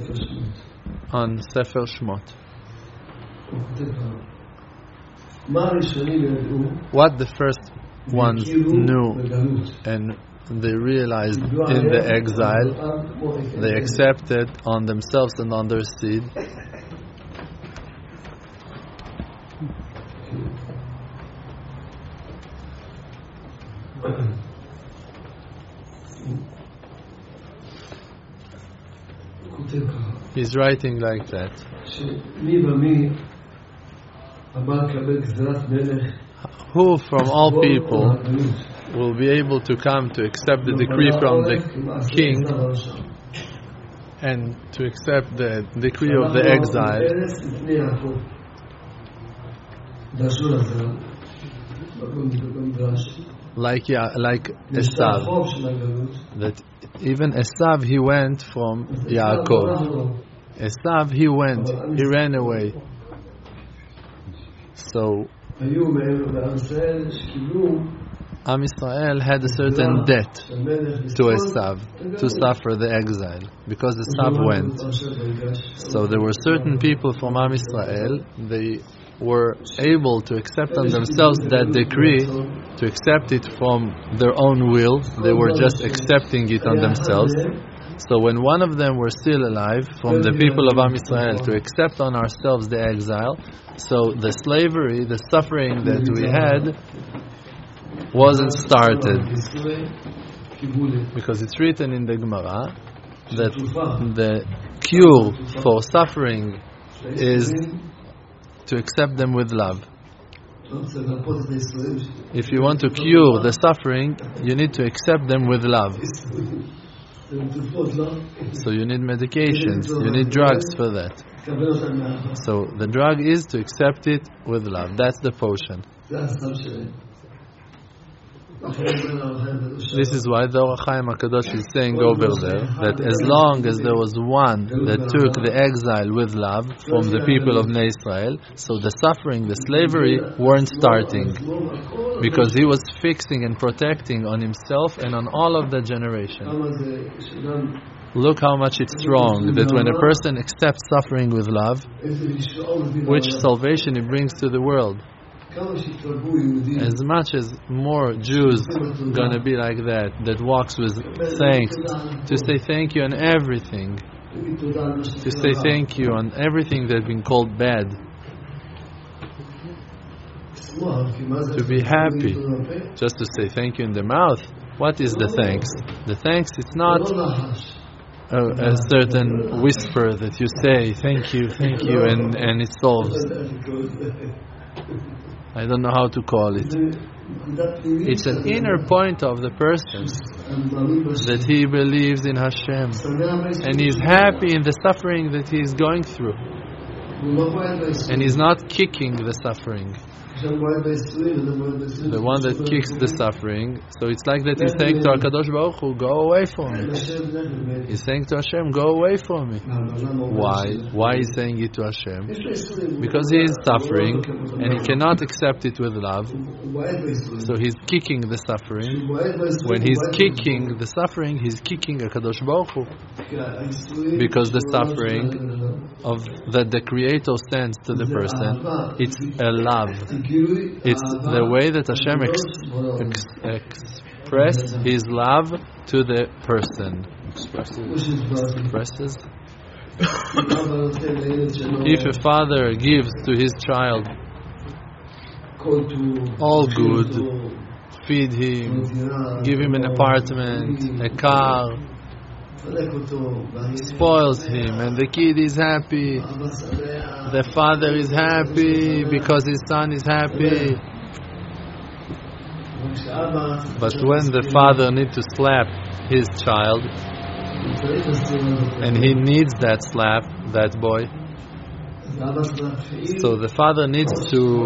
on Sefer Shmot. What the first ones knew and they realized in the exile, they accepted on themselves and on their seed. He's writing like that. Who from all people will be able to come to accept the decree from the king and to accept the decree of the exile? Like Esav, that even Esav he went from Yaakov. Esav he ran away. So Am Yisrael had a certain debt to Esav to suffer the exile because Esav went. So there were certain people from Am Yisrael, they were able to accept on themselves that decree, to accept it from their own will. They were just accepting it on themselves. So when one of them were still alive, from the people of Am Yisrael, to accept on ourselves the exile, so the slavery, the suffering that we had, wasn't started. Because it's written in the Gemara that the cure for suffering is to accept them with love. If you want to cure the suffering, you need to accept them with love. So you need medications, you need drugs for that. So the drug is to accept it with love. That's the potion. This is why the Or HaChaim HaKadosh is saying over there that as long as there was one that took the exile with love from the people of Bnei Israel, so the suffering, the slavery weren't starting, because he was fixing and protecting on himself and on all of the generation. Look how much it's strong that when a person accepts suffering with love, which salvation it brings to the world. As much as more Jews gonna be like that walks with thanks, to say thank you on everything, to say thank you on everything that's been called bad, to be happy, just to say thank you in the mouth. What is the thanks? The thanks, it's not a certain whisper that you say thank you, and it solves. I don't know how to call it. It's an inner point of the person that he believes in Hashem and he's happy in the suffering that he is going through, and he's not kicking the suffering. The one that kicks the suffering, so it's like that he's saying to HaKadosh Baruch Hu, go away from me. He's saying to Hashem, go away from me. Why is saying it to Hashem? Because he is suffering and he cannot accept it with love, so he's kicking the suffering. When he's kicking the suffering, he's kicking HaKadosh Baruch Hu, because the suffering of that the Creator sends to the person, it's a love. It's the way that Hashem expresses His love to the person. Expresses. If a father gives to his child all good, feed him, give him an apartment, a car, spoils him, and the kid is happy, the father is happy because his son is happy. But when the father needs to slap his child, and he needs that slap, that boy, so the father needs to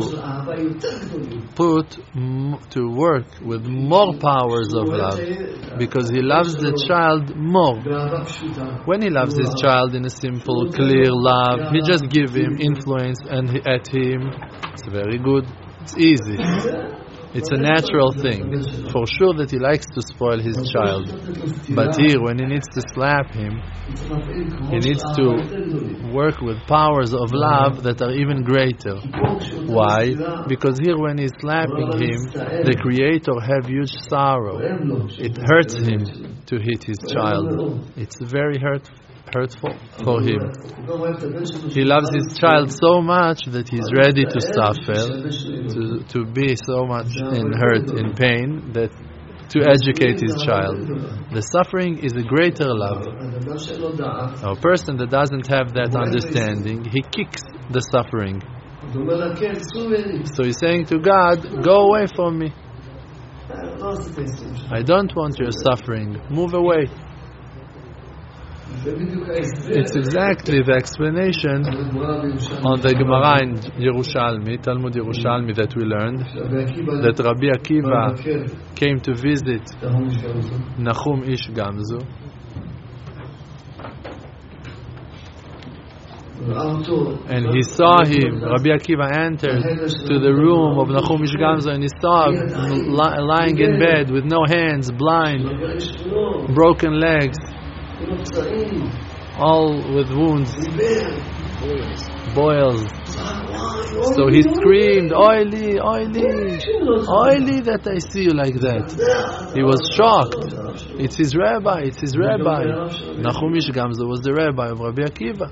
to work with more powers of love, because he loves the child more. When he loves his child in a simple, clear love, he just gives him influence and at him. It's very good. It's easy. It's a natural thing. For sure that he likes to spoil his child. But here, when he needs to slap him, he needs to work with powers of love that are even greater. Why? Because here, when he's slapping him, the Creator have huge sorrow. It hurts him to hit his child. It's very hurtful for him. He loves his child so much that he's ready to suffer, to be so much in hurt, in pain, that to educate his child. The suffering is a greater love. A person that doesn't have that understanding, he kicks the suffering. So he's saying to God, go away from me. I don't want your suffering. Move away. It's exactly the explanation on the Gemara in Yerushalmi, Talmud Yerushalmi, that we learned, that Rabbi Akiva came to visit Nachum Ish Gamzu. And he saw him. Rabbi Akiva entered to the room of Nachum Ish Gamzu, and he saw him lying in bed with no hands, blind, broken legs, all with wounds, boils. So he screamed, "Oily, oily, oily that I see you like that." He was shocked. It's his rabbi, it's his rabbi. Nachum Ish Gamzu was the rabbi of Rabbi Akiva.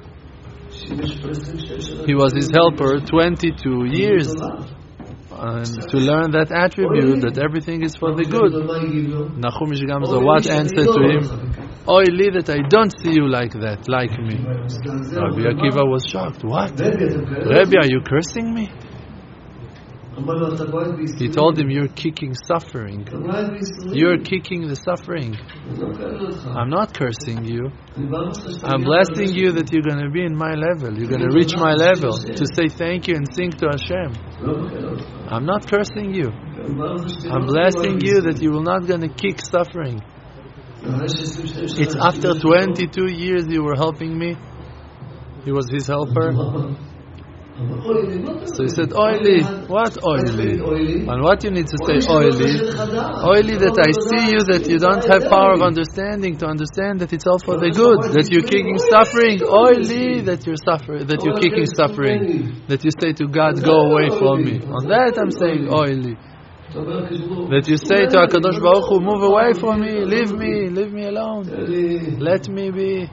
He was his helper 22 years. And to learn that attribute, that everything is for the good. Nachum Ish Gamzu, what answered to him? Oily that I don't see you like that, like me. Rabbi Akiva was shocked. What? Rabbi, are you cursing me? He told him, you're kicking suffering. You're kicking the suffering. I'm not cursing you. I'm blessing you that you're going to be in my level. You're going to reach my level to say thank you and sing to Hashem. I'm not cursing you. I'm blessing you that you will not going to kick suffering. It's after 22 years you were helping me. He was his helper. So he said, oily. What oily? And what you need to say, oily? Oily that I see you, that you don't have power of understanding to understand that it's all for the good, that you're kicking suffering. Oily that you're suffering, that you're kicking suffering, that you say to God, go away from me. On that I'm saying oily. That you say to HaKadosh Baruch Hu, move away from me, leave me alone, let me be.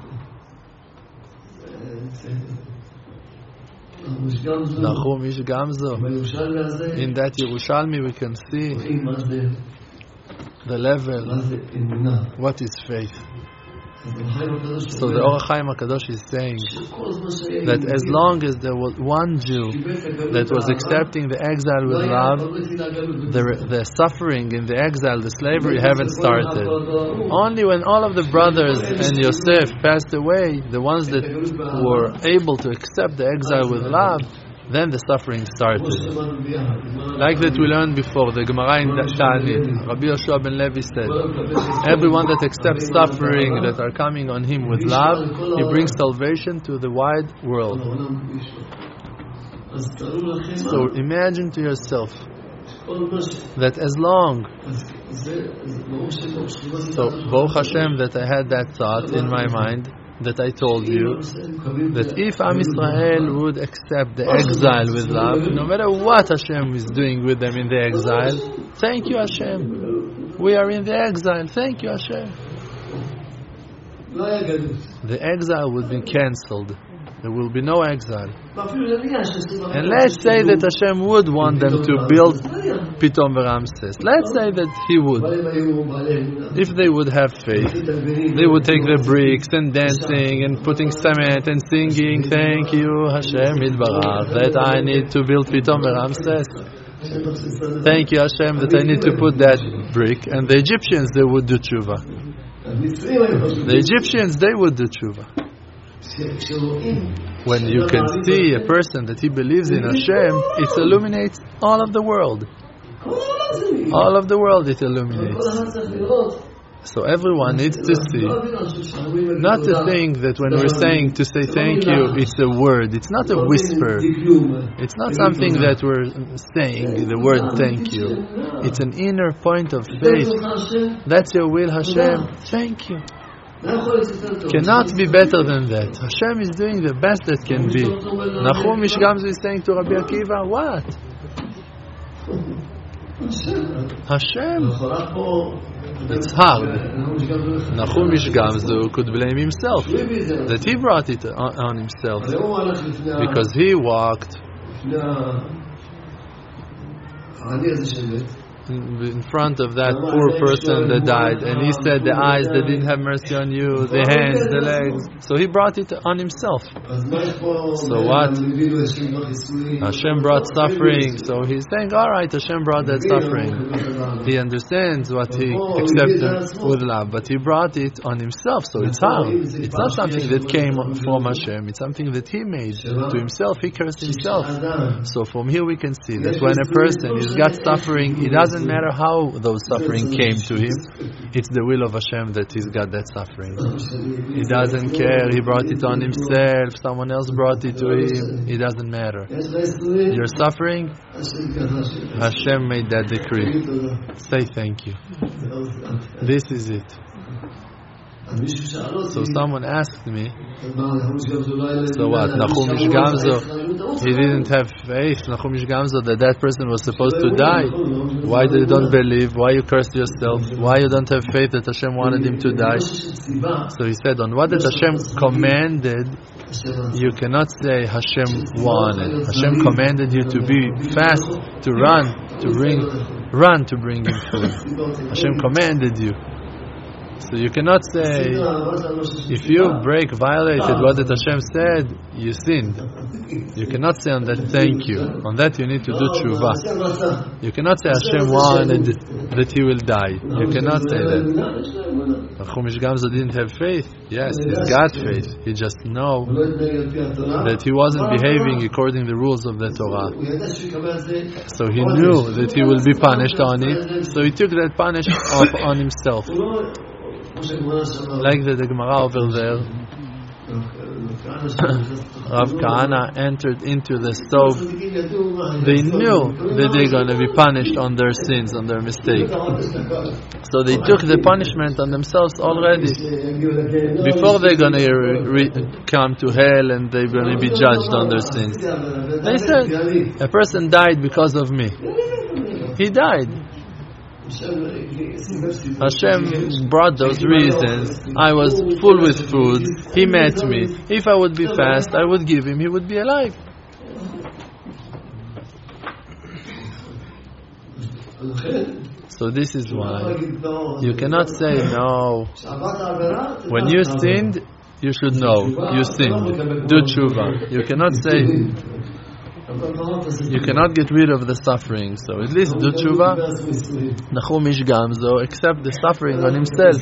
Nachum Ish Gamzu. In that Yerushalmi we can see the level. What is faith? So the Or HaChaim HaKadosh is saying that as long as there was one Jew that was accepting the exile with love, the suffering in the exile, the slavery, haven't started. Only when all of the brothers and Yosef passed away, the ones that were able to accept the exile with love, then the suffering started. Like that we learned before, the Gemara in Ta'anit, Rabbi Yoshua ben Levi said, everyone that accepts suffering that are coming on him with love, he brings salvation to the wide world. So imagine to yourself that as long, so Baruch Hashem that I had that thought in my mind, that I told you, that if Am Yisrael would accept the exile with love, no matter what Hashem is doing with them in the exile, thank you Hashem, we are in the exile, thank you Hashem. The exile would be cancelled. There will be no exile. And let's say that Hashem would want them to build Pitom Ramses. Let's say that He would. If they would have faith, they would take the bricks and dancing and putting cement and singing, thank you Hashem Yitbarach that I need to build Pitom Ramses. Thank you Hashem that I need to put that brick. And the Egyptians, they would do tshuva. The Egyptians, they would do tshuva. When you can see a person that he believes in Hashem, it illuminates all of the world. All of the world it illuminates. So everyone needs to see, not to think that when we're saying to say thank you, it's a word. It's not a whisper. It's not something that we're saying, the word thank you. It's an inner point of faith. That's your will, Hashem. Thank you. Cannot be better than that. Hashem is doing the best that can be. Nachum Ish Gamzu is saying to Rabbi Akiva, what? Hashem. It's hard. Nachum Ish Gamzu could blame himself that he brought it on himself because he walked in front of that poor person that died, and he said the eyes that didn't have mercy on you, the hands, the legs, so he brought it on himself. So what? Hashem brought suffering, so he's saying, alright, Hashem brought that suffering. He understands what he accepted with love, but he brought it on himself, so it's hard. It's not something that came from Hashem, it's something that he made to himself. He cursed himself. So from here we can see that when a person has got suffering, it doesn't matter how those suffering came to him. It's the will of Hashem that he's got that suffering. He doesn't care. He brought it on himself. Someone else brought it to him. It doesn't matter. You're suffering. Hashem made that decree. Say thank you. This is it. So someone asked me, so what? Nachum Ish Gamzu, he didn't have faith. Nachum Ish Gamzu, that person was supposed to die. Why you don't believe? Why you cursed yourself? Why you don't have faith that Hashem wanted him to die? So he said, on what that Hashem commanded, you cannot say Hashem wanted. Hashem commanded you to be fast, to run to bring him food. Hashem commanded you. So you cannot say, if you violated what that Hashem said, you sinned. You cannot say on that, thank you. On that you need to do tshuva. You cannot say Hashem wanted that he will die. You cannot say that. Nachum Ish Gamzu didn't have faith. Yes, he's got faith. He just know that he wasn't behaving according to the rules of the Torah. So he knew that he will be punished on it. So he took that punishment off on himself. Like the Gemara over there, Rav Kahana entered into the stove. They knew that they're going to be punished on their sins, on their mistake. So they took the punishment on themselves already. Before they're going to come to hell and they're going to be judged on their sins. They said, a person died because of me. He died. Hashem brought those reasons. I was full with food. He met me. If I would be fast, I would give him. He would be alive. So this is why you cannot say no. When you sinned, you should know you sinned. Do tshuva. You cannot say. You cannot get rid of the suffering, so at least do tshuva. Nachum Ish Gamzu, accept the suffering on himself.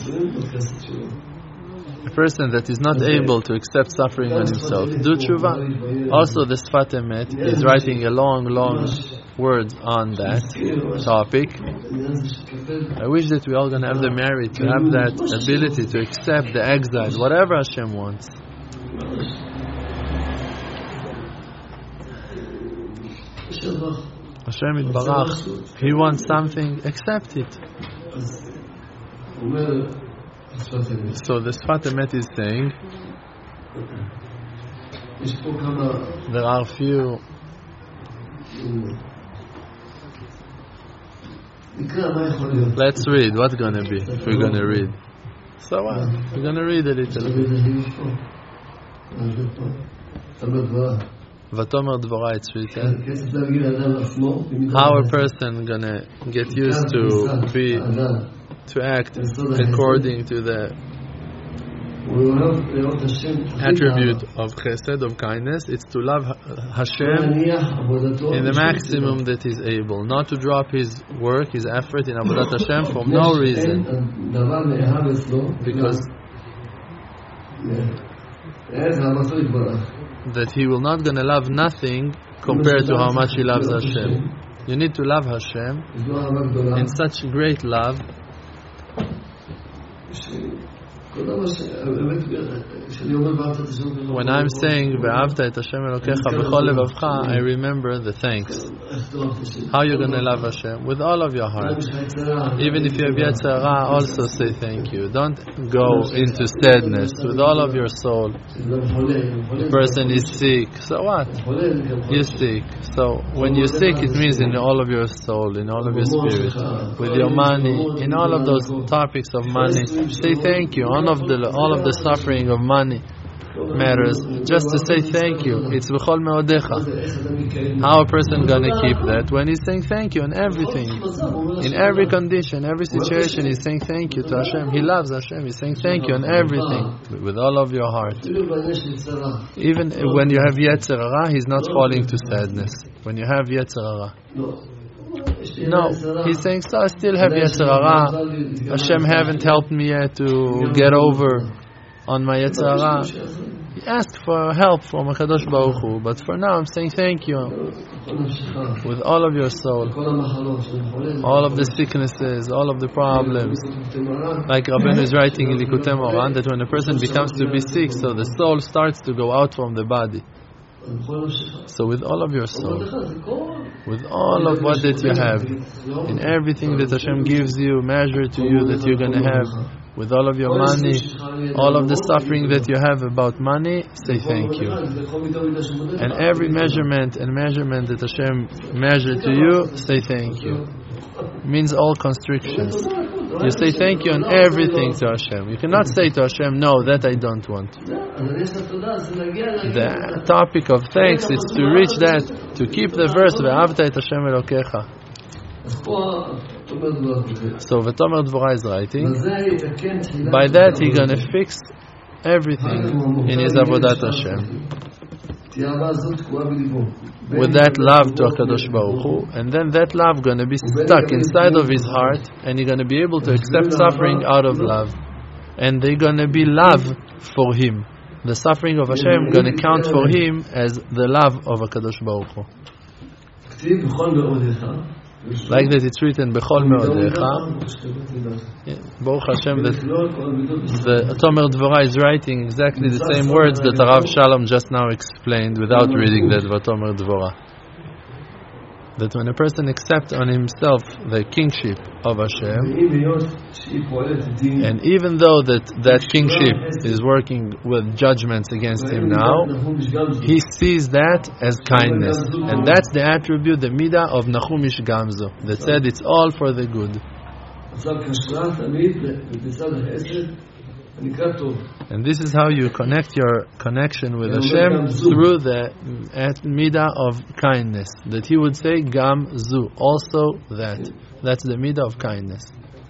A person that is not able to accept suffering on himself, do tshuva. Also, the Sfat Emet is writing a long words on that topic. I wish that we all going to have the merit to have that ability to accept the exile, whatever Hashem wants. Hashem Yitbarach, He wants something, accept it. So the Sfat Emet is saying there are few let's read. What's going to be if we're going to read? So what? We're going to read a little bit. Vatomer Dvorah, it's written. How a person gonna get used to act according to the attribute of chesed, of kindness. It's to love Hashem in the maximum that he's able, not to drop his work, his effort in Avodat Hashem for no reason, because that he will not going to love nothing compared to how much he loves Hashem. You need to love Hashem in such great love When I'm saying "Ve'ahavta et Hashem Elokecha b'chol levavcha," I remember the thanks. How you're going to love Hashem with all of your heart. Even if you have Yetzer Hara, also say thank you. Don't go into sadness with all of your soul. The person is sick, so what? You're sick. So when you're sick, it means in all of your soul, in all of your spirit, with your money, in all of those topics of money. Say thank you. All of the suffering of money matters. Just to say thank you. It's b'chol meodecha. How a person gonna keep that? When he's saying thank you in everything, in every condition, every situation, he's saying thank you to Hashem. He loves Hashem. He's saying thank you in everything with all of your heart. Even when you have Yetzer Hara, he's not falling to sadness. When you have Yetzer Hara. No, he's saying, so I still have Yetzer Hara. Hashem haven't helped me yet to get over on my Yetzer Hara. He asked for help from HaKadosh Baruch Hu, but for now I'm saying thank you with all of your soul, all of the sicknesses, all of the problems. Like Rabbeinu is writing in Likutei Moharan that when a person becomes to be sick, so the soul starts to go out from the body. So with all of your soul, with all of what that you have, in everything that Hashem gives you, measure to you that you're going to have, with all of your money, all of the suffering that you have about money, say thank you. And every measurement that Hashem measured to you, say thank you. Means all constrictions. You say thank you on everything to Hashem. You cannot say to Hashem, no, that I don't want. The topic of thanks is to reach that, to keep the verse, Ve'ahavta et Hashem Elokecha. So V'tomer Dvorah is writing, by that he's going to fix everything in his Avodat Hashem. With that love to HaKadosh Baruch Hu, and then that love going to be stuck inside of his heart, and he's going to be able to accept suffering out of love. And they're going to be love for him. The suffering of Hashem going to count for him as the love of HaKadosh Baruch Hu. Like that it's written, B'chol me'odecha. Baruch Hashem, that the Tomer Dvorah is writing exactly the same words that Rav Shalom just now explained without reading that Tomer Dvorah. That when a person accepts on himself the kingship of Hashem, and even though that kingship is working with judgments against him now, he sees that as kindness. And that's the attribute, the midah of Nachum Ish Gamzo, that said it's all for the good. And this is how you connect your connection with Hashem, through the midah of kindness. That he would say, Gam Zu, also that. That's the midah of kindness.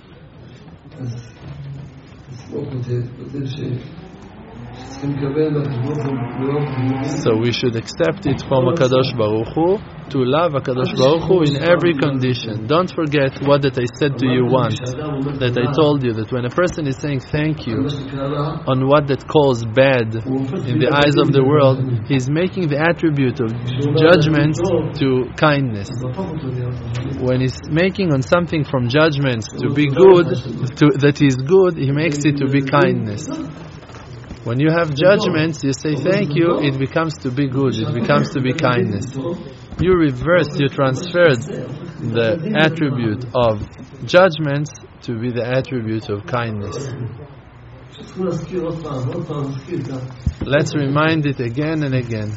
So we should accept it from HaKadosh Baruch Hu, to love HaKadosh Baruch Hu in every condition. Don't forget what that I said to you once, that I told you that when a person is saying thank you on what that calls bad in the eyes of the world, he's making the attribute of judgment to kindness. When he's making on something from judgment to be good, that is good, he makes it to be kindness. When you have judgments, you say thank you, it becomes to be good, it becomes to be kindness. You reverse, you transferred the attribute of judgments to be the attribute of kindness. Let's remind it again and again.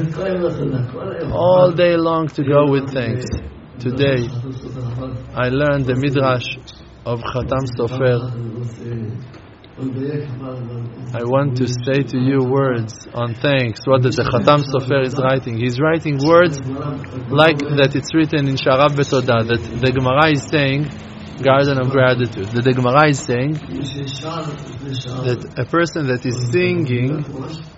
All day long to go with thanks. Today, I learned the Midrash of Khatam Sofer. I want to say to you words on thanks. What the Khatam Sofer is writing. He's writing words like that it's written in Sha'arav Betodah, that the Gemara is saying, Garden of Gratitude. That the Gemara is saying that a person that is singing,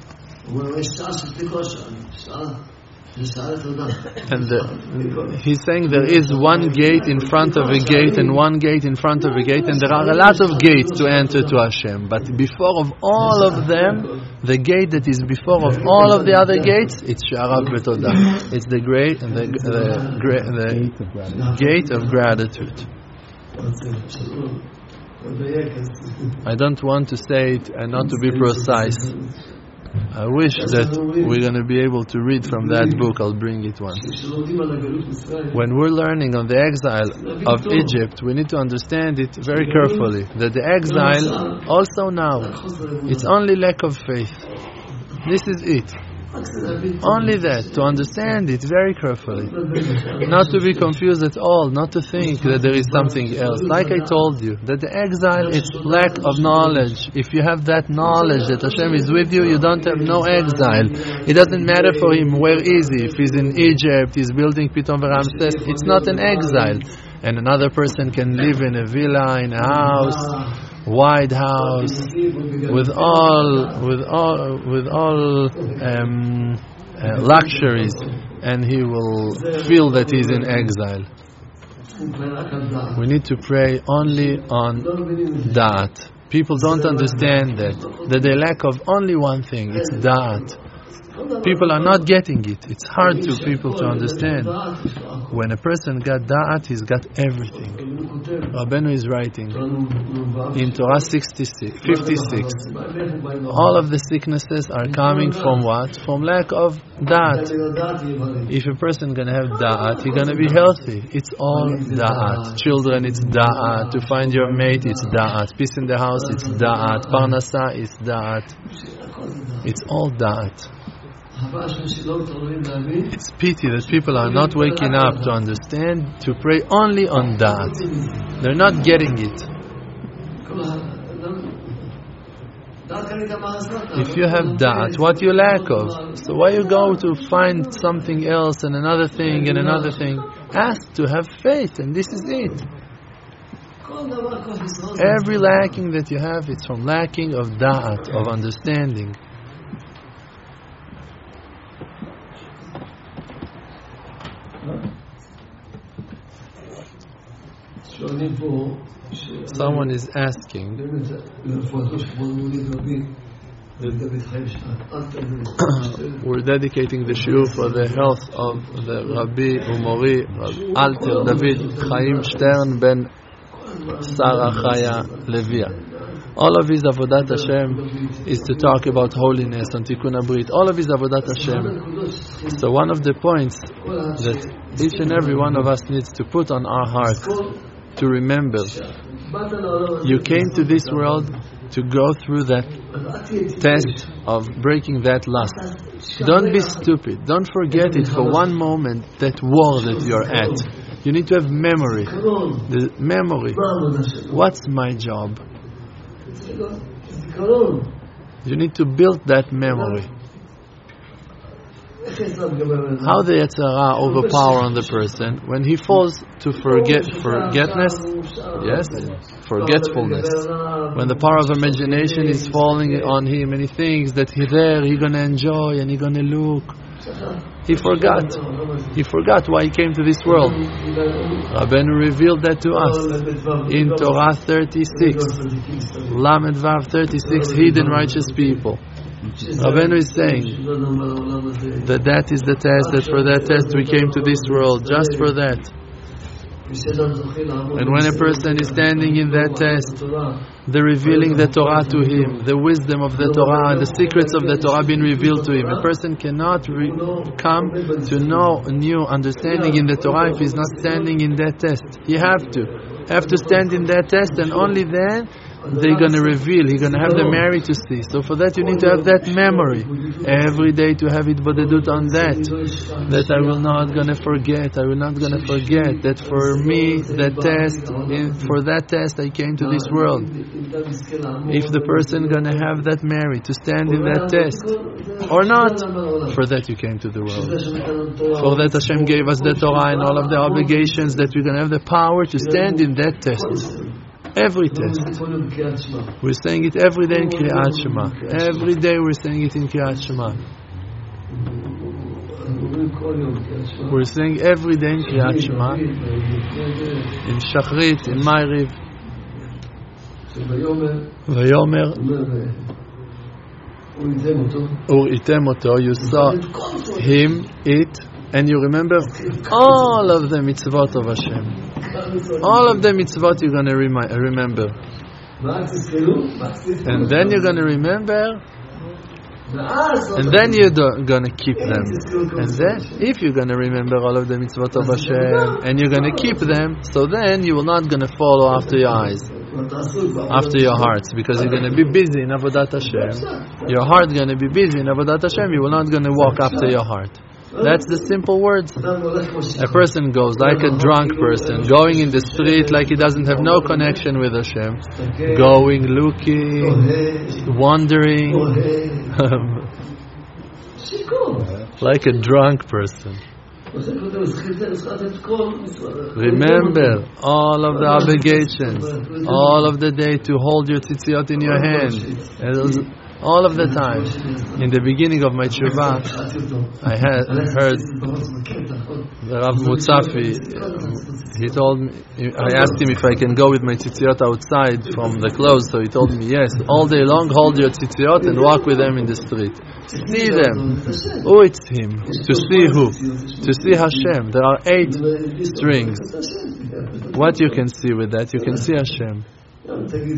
and he's saying there is one gate in front of a gate and one gate in front of a gate, and there are a lot of gates to enter to Hashem, but before of all of them, the gate that is before of all of the other gates, it's Sha'arav Betodah. It's the great and the gate of gratitude. I don't want to say it and not to be precise. I wish that we're going to be able to read from that book. I'll bring it once. When we're learning on the exile of Egypt, we need to understand it very carefully. That the exile, also now, it's only lack of faith. This is it. Only that, to understand it very carefully. Not to be confused at all, not to think that there is something else. Like I told you, that the exile is lack of knowledge. If you have that knowledge that Hashem is with you, you don't have no exile. It doesn't matter for him where is he. If he's in Egypt, he's building Pitom Ramses, it's not an exile. And another person can live in a villa, in a house, wide house, with all luxuries, and he will feel that he's in exile. We need to pray only on Da'at. People don't understand that they lack of only one thing, it's Da'at. People are not getting it. It's hard to people to understand. When a person got Da'at, he's got everything. Rabbeinu is writing in Torah 56, all of the sicknesses are coming from what? From lack of Da'at. If a person going to have Da'at, he's going to be healthy. It's all Da'at. Children, it's Da'at. To find your mate, it's Da'at. Peace in the house, it's Da'at. Parnasa, it's Da'at. It's all Da'at. It's pity that people are not waking up to understand, to pray only on Da'at. They're not getting it. If you have Da'at, what you lack of? So why you go to find something else and another thing and another thing? Ask to have faith, and this is it. Every lacking that you have, it's from lacking of Da'at, of understanding. Someone is asking, we're dedicating the shiur for the health of the Rabbi Umori, Alter David Chaim Stern ben Sarah Chaya Levia. All of his Avodat Hashem is to talk about holiness and Tikkun HaBrit. All of his Avodat Hashem. So one of the points that each and every one of us needs to put on our heart, to remember, you came to this world to go through that test of breaking that lust. Don't be stupid. Don't forget it for one moment, that war that you're at. You need to have memory. The memory. What's my job? You need to build that memory. How the Yetzer Hara overpower on the person when he falls to forgetfulness, when the power of imagination is falling on him and he thinks that he's going to enjoy and he's going to look. He forgot why he came to this world. Rabbeinu revealed that to us in Torah 36, Lamed Vav 36, hidden righteous people. Rabbeinu is saying that is the test, that for that test we came to this world, just for that. And when a person is standing in that test, the revealing the Torah to him, the wisdom of the Torah and the secrets of the Torah being revealed to him. A person cannot come to know a new understanding in the Torah if he's not standing in that test. You have to stand in that test, and only then they're going to reveal, he's going to have the memory to see. So for that you need to have that memory. Every day to have it bodedut on that I will not going to forget, that for me, for that test I came to this world. If the person going to have that memory to stand in that test, or not, for that you came to the world. For that Hashem gave us the Torah and all of the obligations, that we're going to have the power to stand in that test. Every test. We're saying it every day in Kriyat Shema. Every day we're saying it in Kriyat Shema. We're saying every day in Kriyat Shema, in Shachrit, in Ma'ariv. Vayomer Uritem Oto. You saw him eat, and you remember all of the mitzvot of Hashem. All of the mitzvot you're going to remember. And then you're going to remember, and then you're going to keep them. And then, if you're going to remember all of the mitzvot of Hashem, and you're going to keep them, so then you will not going to follow after your eyes, after your hearts, because you're going to be busy in Avodat Hashem. Your heart going to be busy in Avodat Hashem. You will not going to walk after your heart. That's the simple words. A person goes like a drunk person, going in the street like he doesn't have no connection with Hashem, going, looking, wandering, like a drunk person. Remember all of the obligations, all of the day to hold your tzitziot in your hand. All of the time. In the beginning of my tshuva, I had heard the Rav Mutzafi. He told me, I asked him if I can go with my tzitziot outside from the clothes. So he told me, yes, all day long hold your tzitziot and walk with them in the street. See them. Oh, it's him. To see who? To see Hashem. There are 8 strings. What you can see with that? You can see Hashem. You can see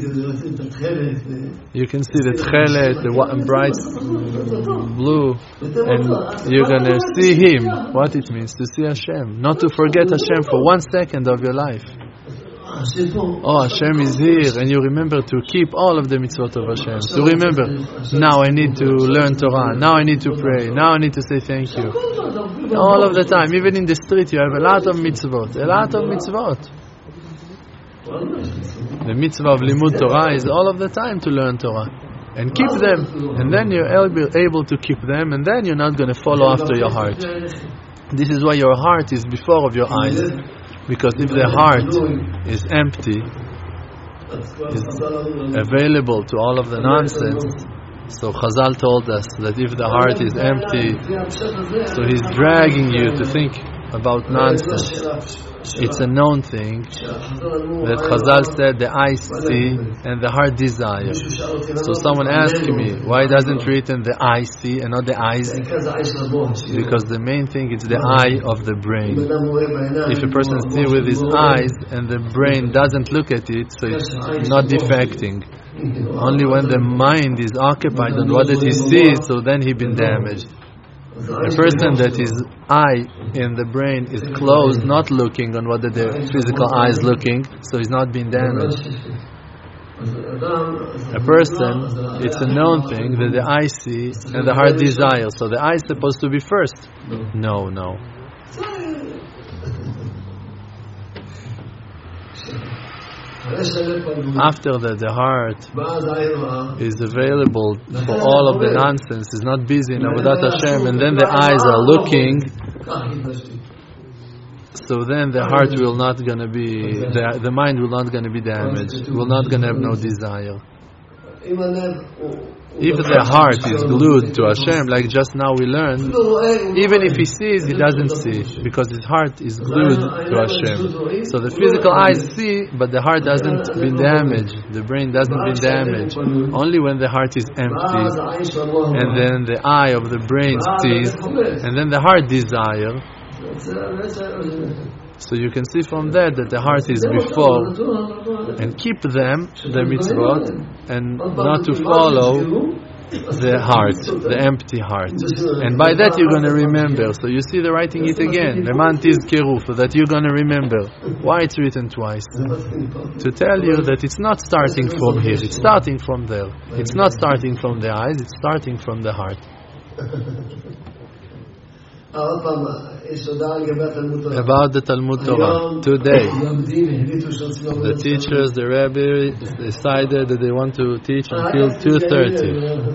the tchelet, the bright blue, and you're going to see Him. What it means to see Hashem. Not to forget Hashem for 1 second of your life. Oh, Hashem is here, and you remember to keep all of the mitzvot of Hashem. To remember, now I need to learn Torah, now I need to pray, now I need to say thank you. All of the time, even in the street, you have a lot of mitzvot. A lot of mitzvot. The mitzvah of limud Torah is all of the time to learn Torah and keep them, and then you're able to keep them, and then you're not going to follow after your heart. This is why your heart is before of your eyes, because if the heart is empty, is available to all of the nonsense, so Chazal told us that if the heart is empty, so he's dragging you to think about nonsense. It's a known thing that Chazal said the eyes see and the heart desire. So someone asked me, why doesn't written the eye see and not the eyes? Because the main thing is the eye of the brain. If a person sees with his eyes and the brain doesn't look at it, so it's not defecting. Only when the mind is occupied on what that he sees, so then he been damaged. A person that his eye in the brain is closed, not looking on what the physical eye is looking, so he's not being damaged. A person, it's a known thing that the eye see and the heart desires. So the eye is supposed to be first. No. After that, the heart is available for all of the nonsense, is not busy in Avodat Hashem, and then the eyes are looking, so then the heart will not going to be, the mind will not going to be damaged, will not going to have no desire. If the heart is glued to Hashem, like just now we learned, even if he sees, he doesn't see, because his heart is glued to Hashem. So the physical eyes see, but the heart doesn't been damaged, the brain doesn't been damaged. Only when the heart is empty, and then the eye of the brain sees, and then the heart desire. So you can see from that the heart is before, and keep them, the mitzvot, and not to follow the heart, the empty heart. And by that you're going to remember. So you see the writing it again, Leman tizkeru, so that you're going to remember. Why it's written twice? To tell you that it's not starting from here, it's starting from there. It's not starting from the eyes, it's starting from the heart. About the Talmud Torah, today the teachers, the Rebbe decided that they want to teach until 2:30.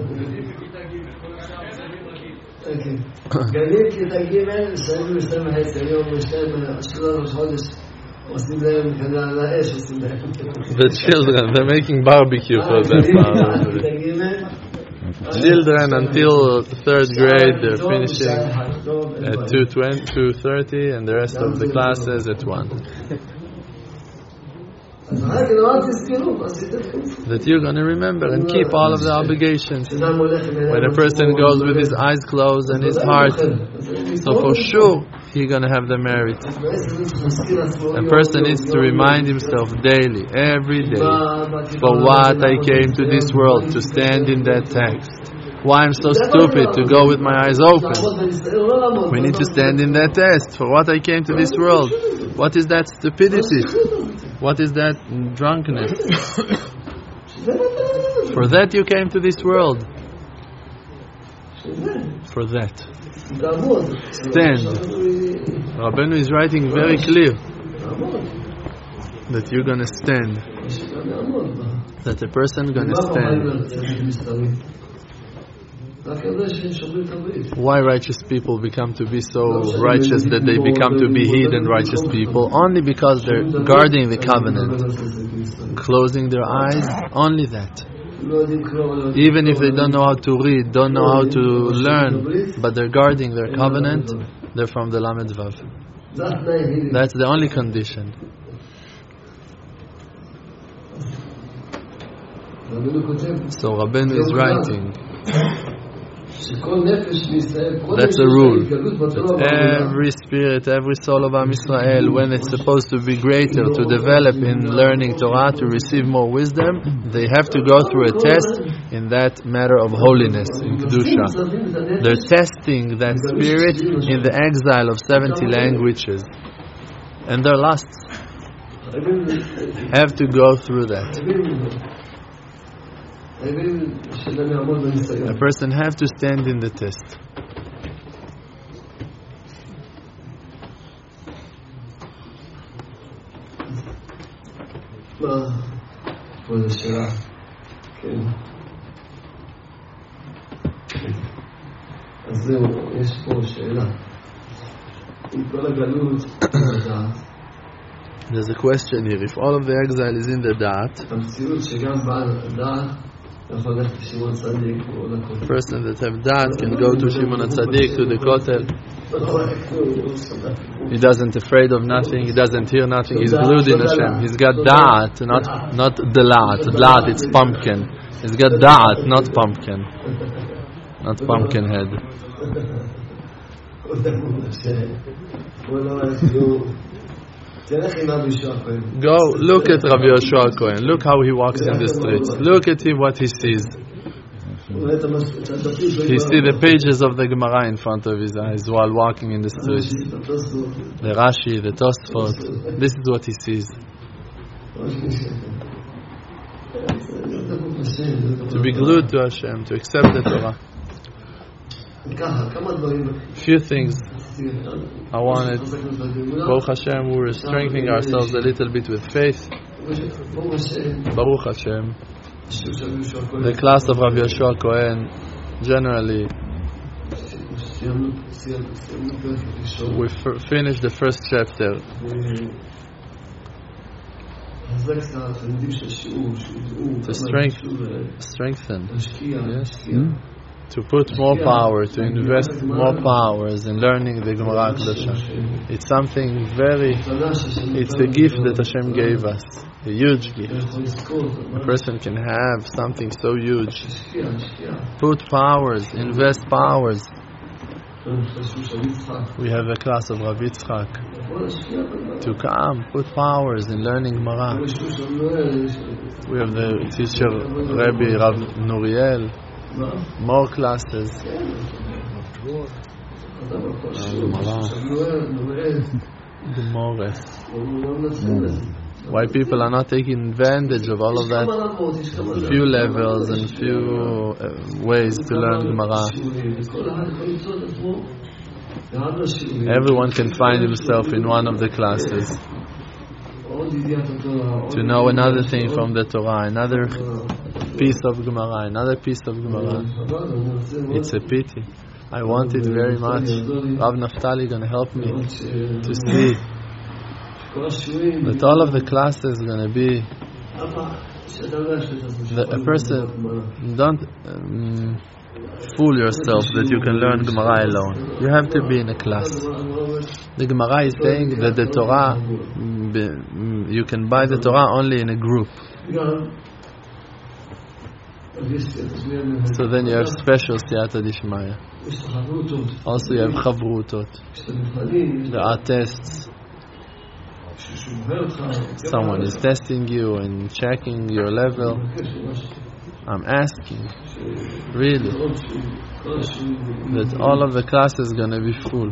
The children, they're making barbecue for them. Children until 3rd grade, they're finishing at 2:30, and the rest of the classes at 1. That you're going to remember and keep all of the obligations. When a person goes with his eyes closed and his heart, so for sure he's going to have the merit. A person needs to remind himself daily, every day, for what I came to this world, to stand in that text. Why I'm so stupid to go with my eyes open. We need to stand in that test. For what I came to this world. What is that stupidity? What is that drunkenness? For that you came to this world. For that. Stand. Rabbeinu is writing very clear that you're going to stand. That a person going to stand. Why righteous people become to be so righteous that they become to be hidden righteous people? Only because they're guarding the covenant, closing their eyes, only that. Even if they don't know how to read, don't know how to learn, but they're guarding their covenant, they're from the Lamed Vav. That's the only condition. So Rabbeinu is writing, that's a rule. That every spirit, every soul of Am Yisrael, when it's supposed to be greater, to develop in learning Torah, to receive more wisdom, they have to go through a test in that matter of holiness, in Kedusha. They're testing that spirit in the exile of 70 languages. And they're lost. Have to go through that. A person has to stand in the test. אז זהו, יש פה שאלה. עם כל הגלות, There's a question here. If all of the exile is in the Da'at, a person that have Da'at can go to Shimon HaTzadik, to the Kotel. He doesn't afraid of nothing, he doesn't hear nothing, he's glued in Hashem. He's got Da'at, not Dalat. Dalat, it's pumpkin. He's got Da'at, not pumpkin. Not pumpkin head. Go look at Rabbi Yoshua Cohen. Look how he walks in the streets. Look at him, what he sees. He sees the pages of the Gemara in front of his eyes while walking in the streets. The Rashi, the Tosfot. This is what he sees. To be glued to Hashem, to accept the Torah. Few things I wanted. Baruch Hashem, we're strengthening ourselves a little bit with faith. Baruch Hashem. The class of Rabbi Yoshua Cohen, generally, we finished the first chapter. To strengthen. Yes. To put more power, to invest more powers in learning the Gemara Kedusha. It's something it's a gift that Hashem gave us, a huge gift. A person can have something so huge. Put powers, invest powers. We have a class of Rav Yitzchak. To come, put powers in learning Gemara. We have the teacher, Rabbi Rav Nuriel. More classes. Why people are not taking advantage of all of that? Few levels and few ways to learn Gemara. Everyone can find himself in one of the classes. To know another thing from the Torah, another piece of Gemara, another piece of Gemara. It's a pity. I want it very much. Rav Naftali going to help me to see that all of the classes are going to be a person. Don't fool yourself that you can learn Gemara alone. You have to be in a class. The Gemara is saying that the Torah, you can buy the Torah only in a group. So then you have special siyata dishmaya. Also you have chavrutot. There are tests. Someone is testing you and checking your level. I'm asking, really, that all of the class is going to be full.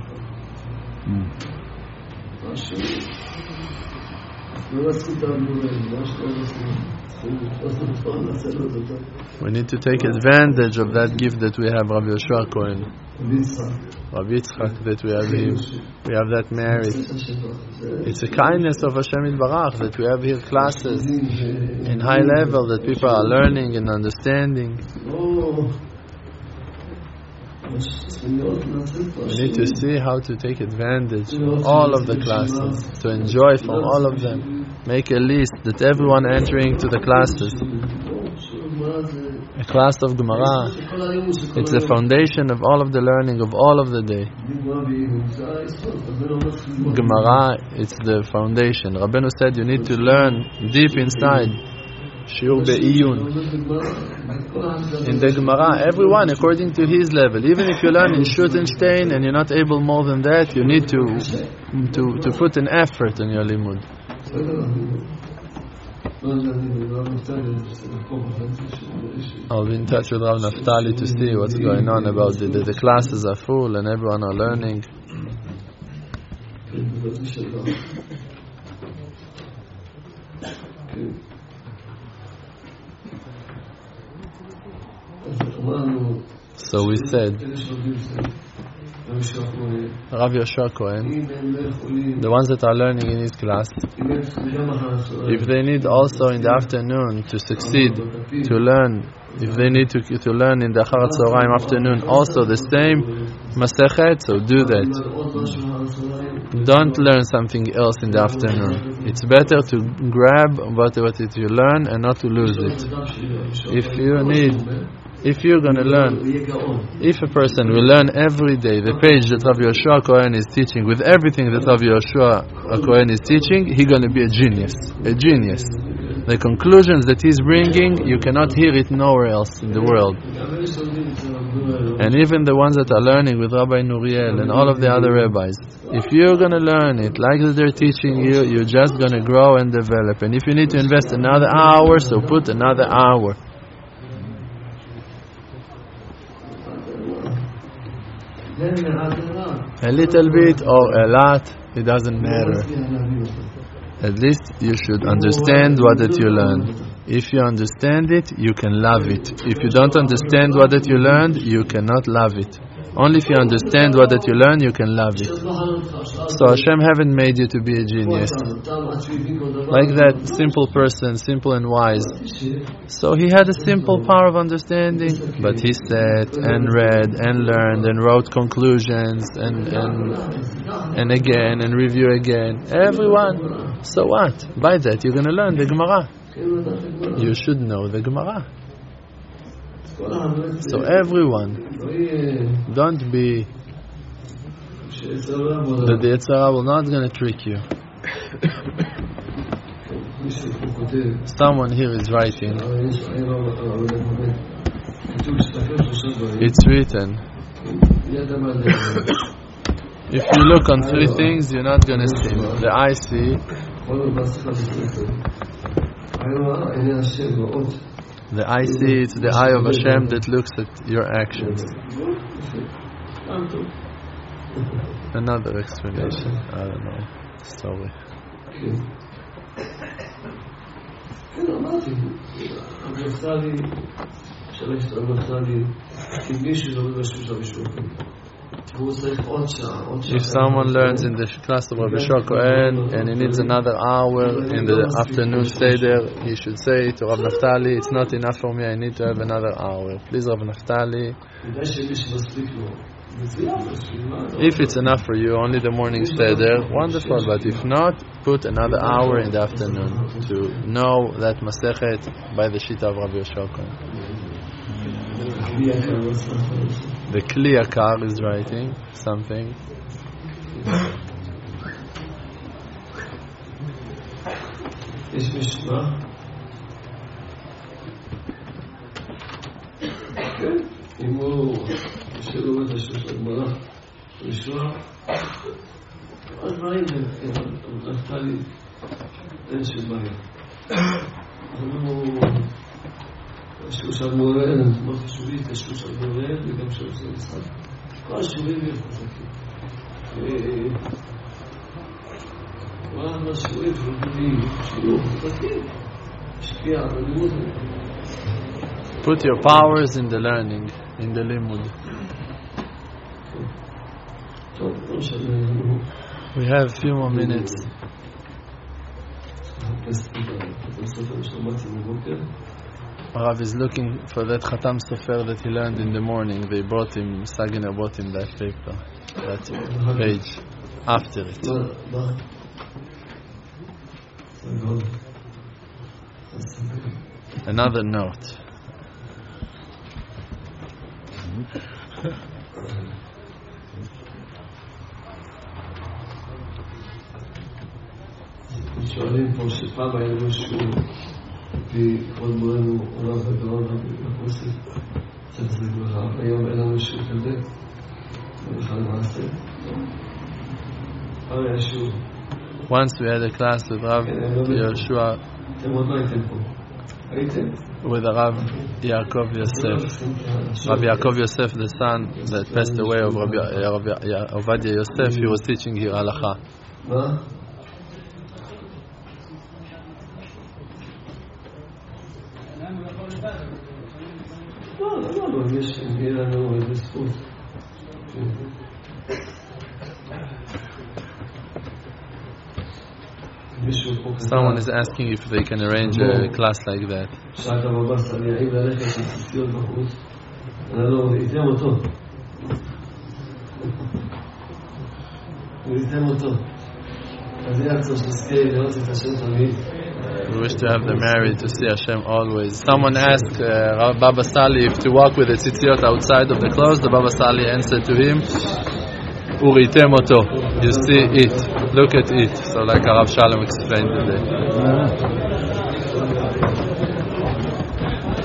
We need to take advantage of that gift that we have, Rabbi Yoshua Cohen, Rabbi Yitzchak, that we have him. We have that merit. It's a kindness of Hashem Yitbarach that we have here classes in high level that people are learning and understanding. We need to see how to take advantage of all of the classes, to enjoy from all of them. Make a list that everyone entering to the classes. A class of Gemara, it's the foundation of all of the learning of all of the day. Gemara, it's the foundation. Rabbeinu said you need to learn deep inside. Shiur be'iyun. In the Gemara, everyone according to his level. Even if you learn in Schutenstein and you're not able more than that, you need to put an effort in your limud. I'll be in touch with Rav Naftali to see what's going on about the classes are full and everyone are learning. So we said, Rav Yoshua Cohen, the ones that are learning in his class, if they need also in the afternoon to succeed, to learn, if they need to learn in the Achar HaTzoraim afternoon, also the same Masechet, so do that. Don't learn something else in the afternoon. It's better to grab what you learn and not to lose it. If you're going to learn, if a person will learn every day the page that Rabbi Yoshua Cohen is teaching, with everything that Rabbi Yoshua Cohen is teaching, he's going to be a genius. A genius. The conclusions that he's bringing, you cannot hear it nowhere else in the world. And even the ones that are learning with Rabbi Nuriel and all of the other rabbis, if you're going to learn it like that they're teaching you, you're just going to grow and develop. And if you need to invest another hour, so put another hour. A little bit or a lot, it doesn't matter. At least you should understand what that you learned. If you understand it, you can love it. If you don't understand what that you learned, you cannot love it. Only if you understand what that you learn, you can love it. So Hashem haven't made you to be a genius. Like that simple person, simple and wise. So he had a simple power of understanding, but he sat and read and learned and wrote conclusions and again and review again. Everyone. So what? By that you're going to learn the Gemara. You should know the Gemara. So everyone, don't be that the Yetzer Hara will not going to trick you. Someone here is writing. It's written. If you look on three things, you're not going to see. The eye see. The eye see, it's the eye of Hashem that looks at your actions. Another explanation. I don't know. Sorry. If someone learns in the class of Rabbi Yoshua Cohen and he needs another hour in the afternoon seder, he should say to Rav Naftali, it's not enough for me, I need to have another hour. Please, Rav Naftali. If it's enough for you, only the morning seder, wonderful, but if not, put another hour in the afternoon to know that Masechet by the Shita of Rabbi Yoshua Cohen. The Kli Yakar is writing something. כן, אם הוא שלא את השוש הגמרא, לשוע, אז דברים, נפתה לי, אין של בעיה. השוש הגמרא, לא חשוב לי את השוש הגמרא, וגם שעושה משחק. כל השורים הם חזקים. מה השורים שלומדים, שיעור חזקים, השקיע בלימוד. Put your powers in the learning, in the limud. We have a few more minutes. Rav is looking for that Khatam Sofer that he learned in the morning. They brought him, Saginer brought him that paper, that page, after it. Another note. שואלים פה שפעם היה לו שיעור לפי כבוד מורנו הרב הגאון הקורסי צדק ברכה, היום אין לנו שיעור כזה ברכה למעשה. פעם היה שיעור. Once we had a class with Rav Yehoshua, אתם עוד לא הייתם פה. הייתם? with Rav Yaakov Yosef. Rav Yaakov Yosef, the son that passed away of Rav Ovadia Yosef, he was teaching here halacha. מה? לא, יש לנו איזה זכות. Someone is asking if they can arrange a class like that. שאלת בבא סלי, האם ללכת לציציות בחוץ? אני לא, איתם אותו. איתם אותו. אז זה יחצור שזכה לראות את השם תמיד. We wish to have them married to see Hashem always. Someone asked Baba Sali if to walk with the tzitziot outside of the clothes. The Baba Sali answered to him, Uritem oto. You see it. Look at it. So like Rav Shalom explained today.